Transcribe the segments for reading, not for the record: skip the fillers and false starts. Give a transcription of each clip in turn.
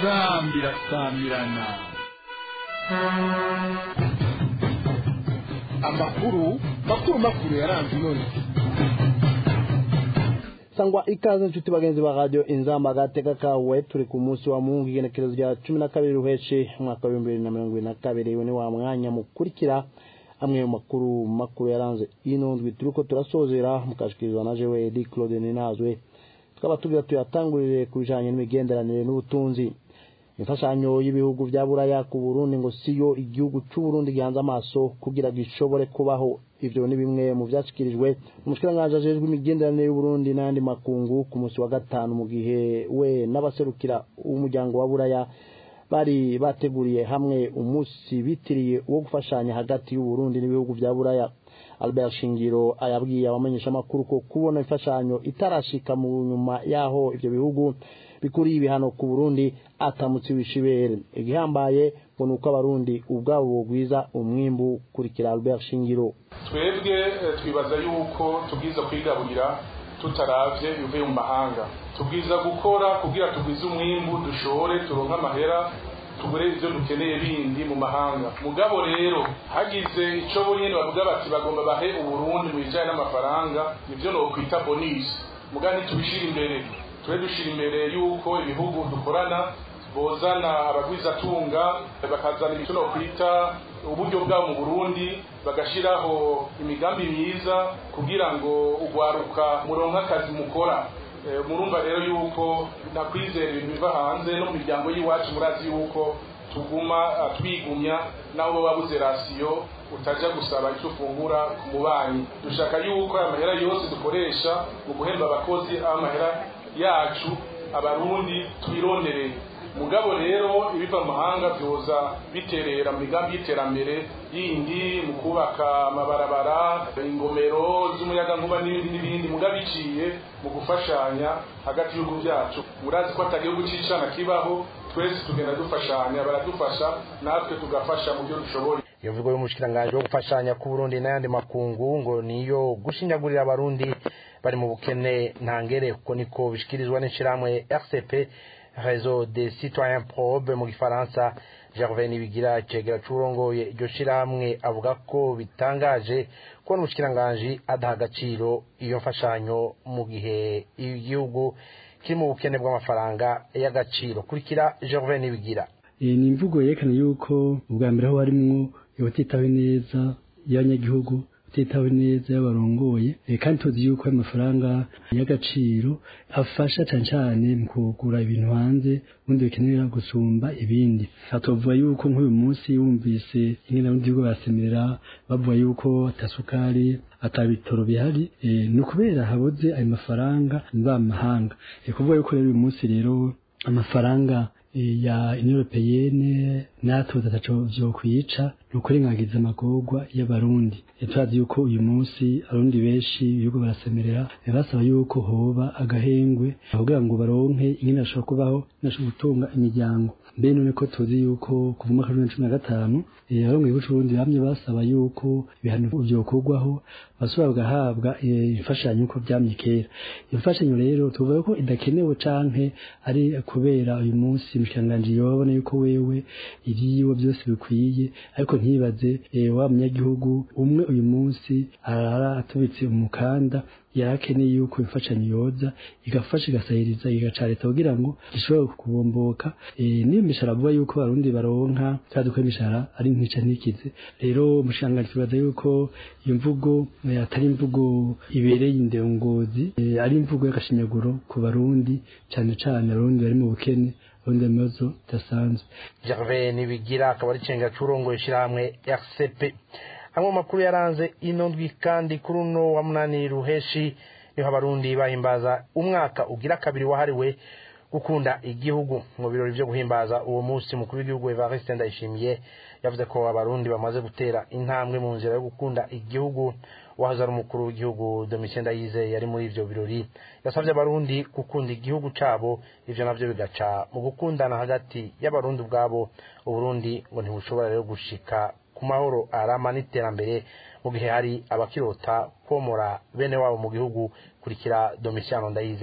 inzambi irasamirana. makuru yaranze none. Sangwa ikaze nshuti bagenzi ba radio Inzamba agateka kawe turi ku munsi wa Mungu igenekerezo rya 12 ruheshi mwaka wa 2022 ni wa mwanya mukurikira amwe mu makuru yaranze inondwi turiko turasozera mukashikirizwa na jewe Edi Claude Ninazwe tukaba tugira tuyatangurire kubijanye n'imigenderanire n'ubutunzi. Imfashanyo y'ibihugu vya Buraya ku Burundi ngo siyo igihugu c'u Burundi gihanze amaso kugira gishobore kubaho. Ivyo ni bimwe mu vyashikirijwe umushikiranganje ajejwe imigenderanire y'u Burundi n'andi makungu ku munsi wa gatanu mu gihe we n'abaserukira umuryango wa Buraya bari bateguriye hamwe umunsi bitiriye wo gufashanya hagati y'u Burundi n'ibihugu vya Buraya. Albert Shingiro ayabwiye abamenyesha makuru ko kubona imfashanyo itarashika mu nyuma yaho ivyo bihugu bikuri ibihano ku Burundi atamutse wishibere igihambaye ngo nuko abarundi ubwabo bogwiza umwimbu kurikira Albert Shingiro. Twebwe twibaza yuko tubwiza kwigaburira tutaravye yuve mu mahanga, tubwiza gukora kugira tugwize umwimbu dushore turonka amahera tugure ivyo dukeneye bindi mu mahanga. Mugabo rero hagize ico bonyene bavuga bati bagomba bahe uburundi mu bijanye n'amafaranga nivyo no kwita bonus, mugani tubishira imbere twe dushira imbere yuko ibihugu dukorana bozana abagwiza tunga bakazana ibyo no kwita uburyo bwabo mu Burundi bagashiraho imigambi myiza kugira ngo ugwaruka muronka akazi mukora. Murumva rero yuko nakwizera ibintu biva hanze no mu miryango y'iwacu murazi yuko tuguma twigumya nawe wabuze rasiyo utaja gusaba icyo ufungura ku mubanyi. Dushaka yuko amahera yose dukoresha mu guhemba abakozi amahera yacu abarundi twirondereye. Mugabo rero ibiva amahanga byoza biterera mu migambi y'iterambere yindi mu kubaka amabarabara ingomero z'umuyaga nkuba n'ibindi mugabo iciye mu gufashanya hagati y'ibihugu byacu. Murazi ko atagihugu c'icana kibaho, twese tugenda dufashanya, baradufasha natwe tugafasha mu byo dushoboye. Iyo mvugo y'umushikiranganje wo gufashanya ku Burundi n'ayandi makungu ngo niyo gushinyagurira abarundi bari mu bukene ntangere kuko niko bishikirizwa n'ishiramwe RCP Réseau des Citoyens Probes mu gifaransa. Gervais Nibigira cegera curongoye iryo shiramwe avuga ko bitangaje ko n'umushikiranganje adaha agaciro iyo mfashanyo mu gihe igihugu kiri mu bukene bw'amafaranga y'agaciro. Kurikira Gervais Nibigira. Ni imvugo yerekana yuko ubwa mbere aho harimwo yotitawe neza y'abanyagihugu, utitawe neza y'abarongoye, kandi tuzi yuko amafaranga y'agaciro afasha cyane mu kugura ibintu hanze ubundi bikenera gusumba ibindi. Fatovuga yuko nk'uyu munsi yumvise ingene n'igihugu basemerera bavuga yuko atasukari atabitoro bihari, ni ukubera habuze ayo mafaranga mvamahanga. Kuvuga yuko rero uyu munsi rero amafaranga ya Union Européenne natwe ataco vyo kwica nukurengagiza amagorwa y'abarundi. Turazi yuko uyu munsi abarundi benshi yuko barasemerera basaba yuko hoba agahengwe kugira ngo baronke ingene bashobora kubaho nashobora gutunga imiryango. Mbe none ko tuzi yuko kuva mu 2015 abarongoye b'Uburundi bamye basaba yuko ibihano vyokurwaho basubira bagahabwa imfashanyo uko vyamye kera. Imfashanyo rero tuvuga ko idakenewe canke ari kubera uyu munsi umushikiranganje yobona yuko wewe iriwe byose bikwiye, ariko ntibaze wa munyagihugu umwe uyu munsi arara atubitse umukanda yarakeneye yuko imfashanyo yoza igafasha igasahiriza igaca leta kugira ngo ishobore kubomboka. Niyo mishahara avuga yuko abarundi baronka kandi ko imishahara ari ntica ntikize. Rero umushikiranganje tubaza yuko iyo mvugo atari imvugo ibereye indongozi, ari imvugo y'agashinyaguro ku barundi cyane cyane abarundi bari mu bukene undi mazo tasanzwe. Gervais Nibigira akaba ari cenga curongo ishiramwe RCP. Amwe makuru yaranze inondwi kandi kuri uno wa munani ruheshi niho abarundi bahimbaza umwaka ugira kabiri wahariwe gukunda igihugu. Mu birori byo guhimbaza uwo munsi mukuru w'igihugu Evariste Ndayishimiye yavuze ko abarundi bamaze gutera intambwe mu nzira yo gukunda igihugu. Wahazara umukuru w'igihugu Domitien Ndayizeye yari muri ivyo birori yasavye abarundi gukunda igihugu cabo, ivyo navyo bigaca mu gukundana hagati y'abarundi ubwabo. Uburundi ngo ntibushobora rero gushika ku mahoro arama n'iterambere mu gihe hari abakirota komora bene wabo mu gihugu. Kurikira Domitien Ndayizeye.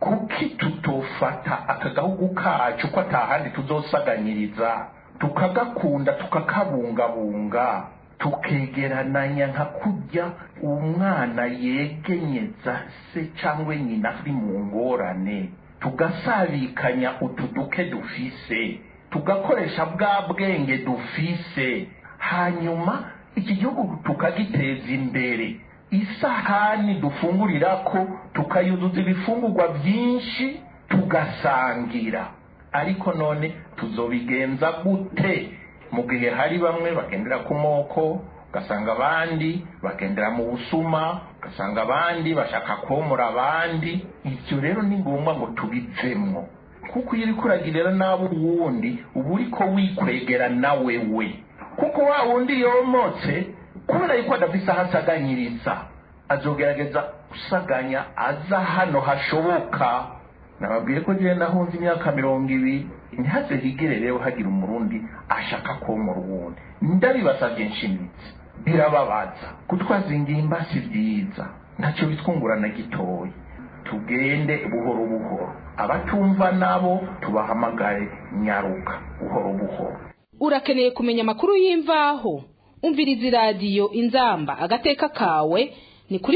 kuki tutofata akagahugu kacu ko atahandi tuzosaganyiriza tukagakunda tukakabungabunga tukegerananya nka kurya umwana yegenyeza se cyangwa nyina ari mu ngorane tugasabikanya utuduke dufise tugakoresha bwa bwenge dufise hanyuma iki gihugu tukagiteza imbere isahani dufungurirako tukayuzuza ibifungurwa byinshi tugasangira ariko none tuzobigenza gute mu gihe hari bamwe bagendera ku moko ugasanga abandi bagendera mu busuma ugasanga abandi bashaka komora abandi ibyo rero ni ngombwa ngo tubivemwo kuko iyo uriko uragirira nabo uwundi uba uriko wikwegera nawe we kuko wa wundi yomotse kubera yuko adafise aho asaganyiriza azogerageza gusaganya aza hano hashoboka nababwiye ko jewe nahunze imyaka 20 ntihaze higere rero hagira umurundi ashaka komora uwundi ndabibasavye nshimitse birababaza kutwaza ingimba si byiza ntacyo bitwungurana gitoya tugende buhoro buhoro abatumva nabo tubahamagare nyaruka buhoro buhoro. Urakeneye kumenya amakuru y'imvaho umviriza iradiyo Inzamba agateka kawe ni kuri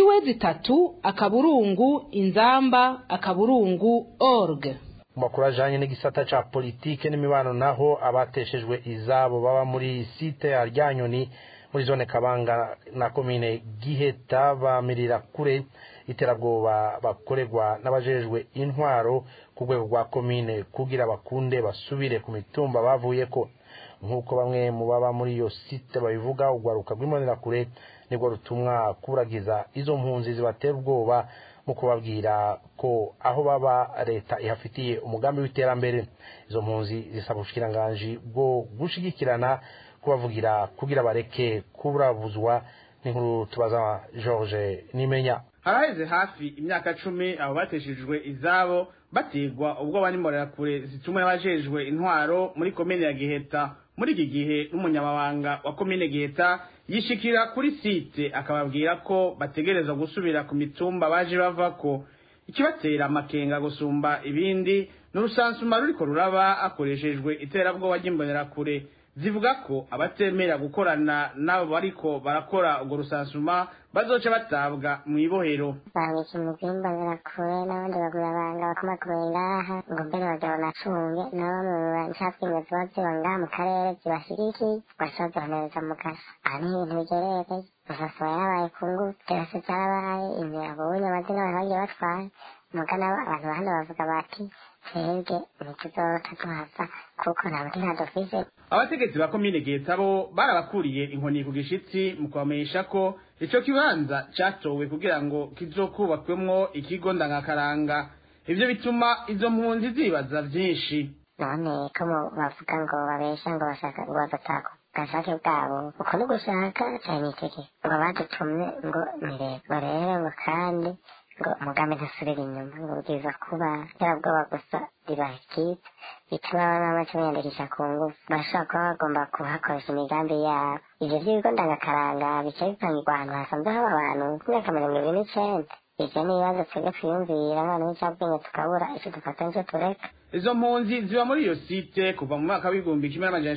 wezi3 Makuru ajanye n'igisata ca politike n'imibano naho abateshejwe izabo baba muri site ya Ryanyoni muri zone Kabanga na komine Giheta bamirira kure iterabwoba bakorerwa n'abajejwe intwaro ku rwego rwa komine kugira bakunde basubire ku mitumba bavuyeko nkuko bamwe mu baba muri iyo site babivuga ugwaruka rw'imonera kure nibwo rutumwa kuragiza izo mpunzi zibatera ubwoba mu kubabwira ko aho baba leta ihafitiye umugambi w'iterambere. Izo mpunzi zisaba ubushikiranganje bwo gushigikirana kubavugira kugira bareke kuburabuzwa n'inkuru tubaza George Nimenya. Haraheze hafi imyaka 10 abo bateshejwe izabo bategwa ubwo bani morera kure zitumwe n'abajejwe intwaro muri komine ya Giheta. Muri iki gihe n'umunyamabanga wa komine Giheta yishikira kuri site akababwira ko bategereza gusubira ku mitumba baje bavako. Ikibatera amakenga gusumba ibindi n'urusansuma ruriko ruraba akoreshejwe iterabwoba ry'imbonera kure zivuga ko abatemera gukorana nabo bariko barakora ubwo rusansuma bazoca batabwa mu ibohero. Bamwishe mu by'imbonera kure n'abandi bagura abanga bakomakomeye ngaha ngo mbere bagabo nacunge nabo mu ncapfimwe ziba ziba ngaha mu karere zibashiriki basozonereza mu gasa. Aha ni ibintu bigerereye rusasuma yarabaye ku ngufu terase zarabaye imiyago w'inyamazina abantu bagiye batwaye mugana abantu hano bavuga bati twebwe ntituzota tuhava kuko nta mutima dufise. Abategetsi ba komine Giheta bo barabakuriye inkoni ku gishitsi mu kubamenyesha ko ico kibanza catowe kugira ngo kizokubakwemwo ikigo ndangakaranga. Ivyo bituma izo mpunzi zibaza vyinshi. None ko bavuga ngo babesha ngo bashaka ngo badatako gashake bwabo uko no gushaka cyane iteke ngo badutumye ngo nireba rero ngo kandi ngo umugambi ntasubira inyuma ngo bwiza kuba yarabwoba gusa ribahikita bituma abana bacumyandikisha ku ngufu bashobora kuba bagomba kuhakoresha imigambi yabo. Ivyo vy'ibigo ndangakaranga bica bipangirwa ahantu hasanzwe haba abantu ku myaka 29. Ivyo ni ibibazo twebwe twiyumvira abana b'incabwenge tukabura ico dufata nico tureka. Izo mpunzi ziba muri iyo site kuva mu mwaka w'igihumbi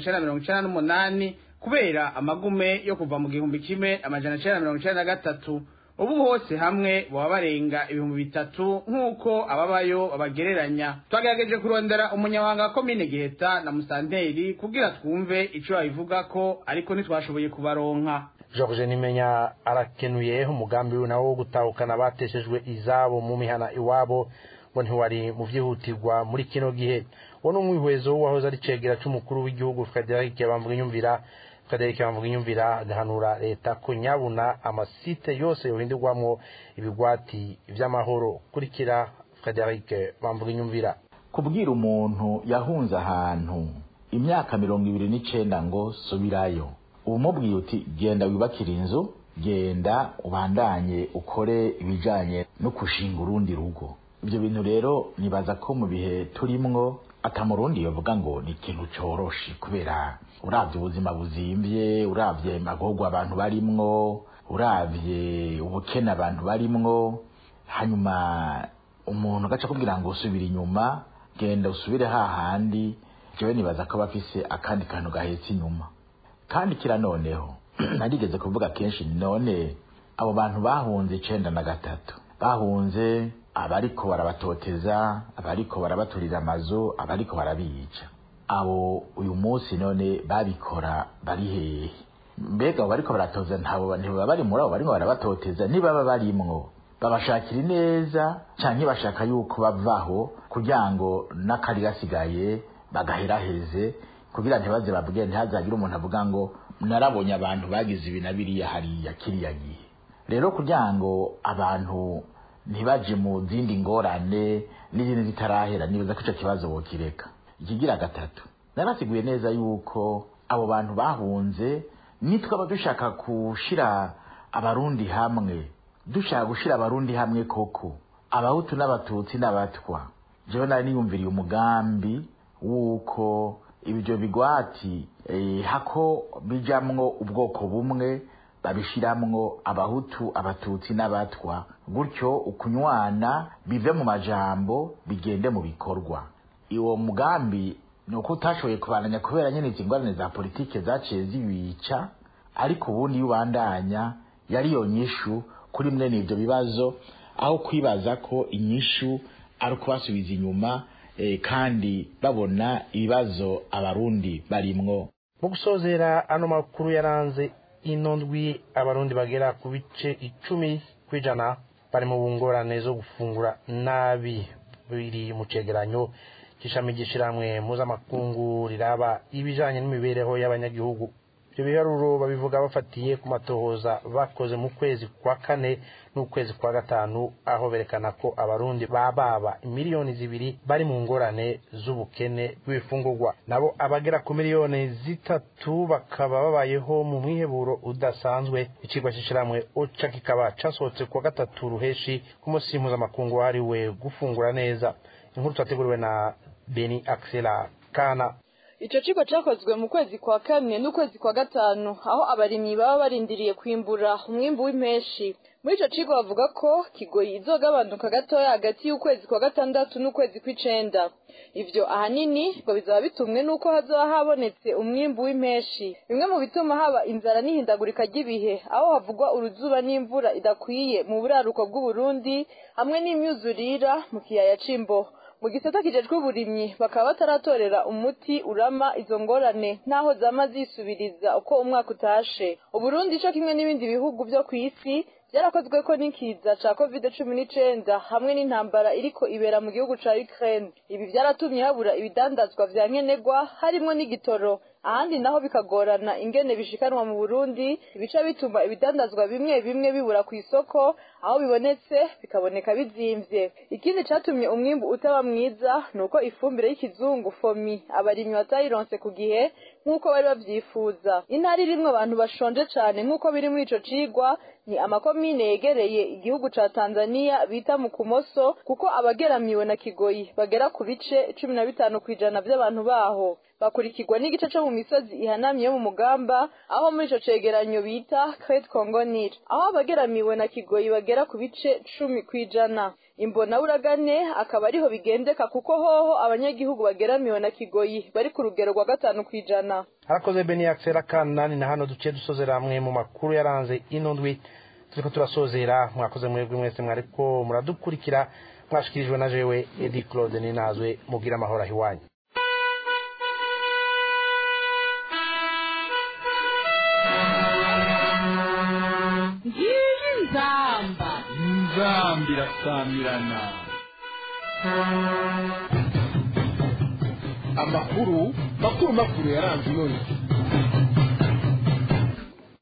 1998 kubera amagume yo kuva mu gihumbi 1993. Ubu hose hamwe baba barenga 3,000 nk'uko ababayo babagereranya. Twagerageje kurondera umunyamabanga komine Giheta na musanteri kugira twumve ico babivuga ko ariko ntitwashoboye kubaronka. George Nimenya arakenuye umugambi nawo gutahukana bateshejwe izabo mu mihana iwabo ngo ntiwari mu vyihutirwa muri kino gihe. Wono mwihwezo wahoze ari cegera c'umukuru w'igihugu Frederic Bamvuginyumvira agahanura leta ko nyabuna amasite yose yohindurwamwo ibigwati vy'amahoro. Kurikira Frederic Bamvuginyumvira. Kubwira umuntu yahunze ahantu imyaka 29 ngo subirayo umubwiye uti genda wibakira inzu genda ubandanye ukore ibijanye no kushinga urundi rugo. Ibyo bintu rero nibaza ko mu bihe turimwo atamurundi yovuga ngo ni ikintu coroshe kubera uravye ubuzima buzimvye uravye amagorwa abantu barimwo uravye ubukene abantu barimwo hanyuma umuntu agaca kubwira ngo usubire inyuma genda usubire hahandi jewe nibaza ko bafise akandi kantu gahetse inyuma kandi kira noneho narigeze kuvuga kenshi none abo bantu bahunze 93 bahunze abariko barabatoteza abariko barabaturira amazu abariko barabica abo uyu munsi none babikora bari hehe mbega bariko baratoza ntabo bari muri abo bariko barabatoteza niba barimwo babashakira neza canke bashaka yuko bavaho kugira ngo nakari gasigaye bagaheraheze kugira ntibaze babwiye ntihazagira umuntu avuga ngo narabonye abantu bagize ibi nabiriya hariya kiriya gihe rero kugira ngo abantu ntibaje mu zindi ngorane n'izindi zitarahera nibaza ko ico kibazo bokireka ikigira gatatu narasiguye neza yuko abo bantu bahunze nitwa dushaka kushira abarundi hamwe dushaka gushira abarundi hamwe koko abahutu n'abatutsi n'abatwa jewe nari niyumviriye umugambi wuko ibyo bigwati hako bijamwo ubwoko bumwe babishiramwo abahutu abatutsi n'abatwa gutyo ukunywana bive mu majambo bigende mu bikorwa iwo mugambi nuko utashoboye kubananya kubera nyene izingorane za politike zaciye zibica ariko ubundi yubandanya yari yo nyishu kuri mwe n'ivyo bibazo aho kwibaza ko inyishu ari kubasubiza inyuma kandi babona ibibazo abarundi barimwo mu gusozera ano makuru yaranze inondwi abarundi bagera ku bice 10% bari mu bungorane zo gufungura nabi biri mu cegeranyo kishami gishiramwe mpuzamakungu riraba ibijanye n'imibereho y'abanyagihugu. Ibyo biharuro babivuga bafatiye ku matohoza bakoze mu kwezi kwa kane n'ukwezi kwa gatanu aho berekana ko abarundi bababa miliyoni 2 bari mu ngorane z'ubukene bw'ibifungurwa nabo abagera ku miliyoni 3 bakaba babayeho mu mwiheburo udasanzwe. Ikigwa cishiramwe OCHA kikaba casohotse kwa gatatu ruheshi ku munsi mpuzamakungu wahariwe gufungura neza. Inkuru twateguriwe na Beni Axela Kana. Ico kigo cyakozwe mu kwezi kwa kane n'ukwezi kwa gatanu aho abarimyi baba barindiriye kwimbura umwimbu w'impeshi. Muri ico kigo bavuga ko Kigoyi izogabanuka gatoya hagati y'ukwezi kwa gatandatu n'ukwezi kw'icenda. Ivyo ahanini ngo bizaba bitumwe nuko hazoba habonetse umwimbu w'impeshi. Bimwe mu bituma haba inzara n'ihindagurika ry'ibihe aho havugwa uruzuba n'imvura idakwiye mu buraruko bw'u Burundi hamwe n'imyuzurira mu kiyaya c'Imbo. Mu gisata kijejwe uburimyi bakaba bataratorera umuti urama izo ngorane naho zama zisubiriza uko umwaka utashe. Uburundi cyo kimwe n'ibindi bihugu byo kw'isi byarakozwe ko n'ikiza ca COVID-19 hamwe n'intambara iriko ibera mu gihugu ca Ukraine. Ibi byaratumye habura ibidandazwa vya nkenerwa harimo n'igitoro. Ahandi naho bikagorana ingene bishikanwa mu Burundi ibica bituma ibidandazwa bimwe bimwe bibura ku isoko aho bibonetse bikaboneka bizimvye. Ikindi catumye umwimbu utaba mwiza nuko ifumbire y'ikizungu fomi abarimyi batayironse ku gihe nkuko bari bavyifuza. Intari rimwe abantu bashonje cane nkuko biri muri ico cigwa ni amakomine yegereye igihugu ca Tanzania bita mu Kumoso kuko abageramiwe na Kigoyi bagera ku bice 15% by'abantu baho. Bakurikirwa n'igice cyo mu misozi ihanamye mu Mugamba aho muri ico cegeranyo bita Crete Congo Nil aho abageramiwe na Kigoyi bagera ku bice 10%. Imbona uragane akaba ariho bigendeka kuko hoho abanyagihugu bageramiwe na Kigoyi bari ku rugero rwa 5%. Harakoze Beni Axela Kana ni hano duce dusozera hamwe mu makuru yaranze inondwi turiko turasozera. Mwakoze mwebwe mwese mwariko muradukurikira mwashikirijwe na jewe Edi Claude Ninazwe mugira amahoro ahiwanyu. Nzambi rasamirana. Amakuru yaranze inondwi.